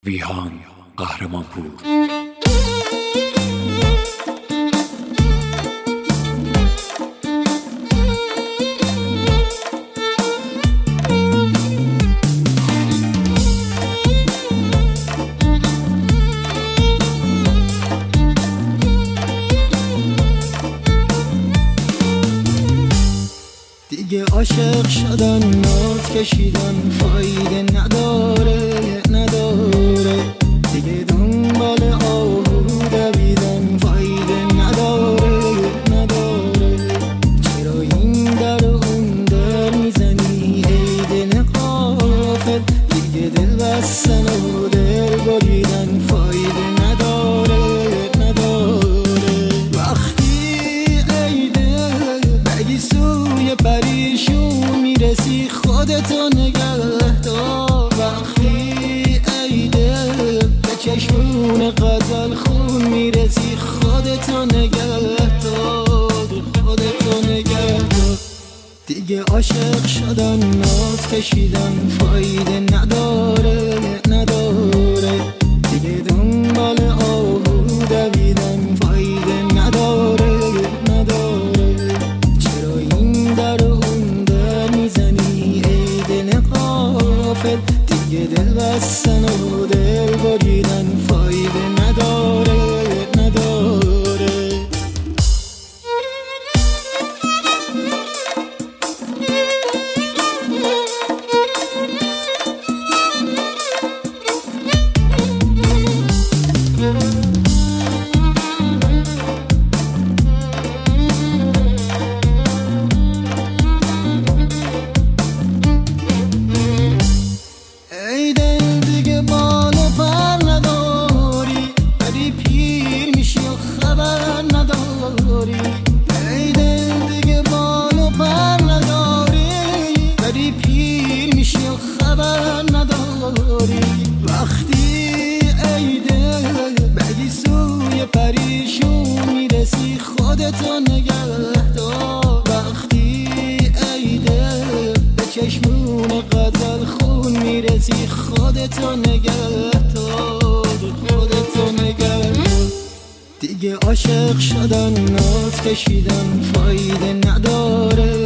ویهان قهرمانپور. دیگه عاشق شدن ناز کشیدن فایده نداره دیگه دنبال آهو دویدن فایده نداره چرا این در و اون در میزنی ای دل غافل دیگه دل بستن و دل بریدن فایده نداره وقتی ای دل بگی سوی پریشون میرسی خودتو نگه دار وقتی ای دل به چشمون غزل خون میرسی خودتو نگه دار دیگه عاشق شدن ناز کشیدن فایده نداره دیگه دنبال آهو دویدن فایده نداره چرا این در و اون در میزنی ای دل غافل دیگه دل بستن و دل بریدن فایده نداره ای دل دیگه بال و پر نداری ولی پیر میشی و خبر نداری ای دل دیگه بال و پر نداری ولی پیر میشی و خبر نداری وقتی ای دل بگی سوی پریشون میرسی خودتو نگه دار وقتی ای دل به چشمون غزل خون میرسی خودتو نگه دار دیگه عاشق شدن ناز کشیدن فایده نداره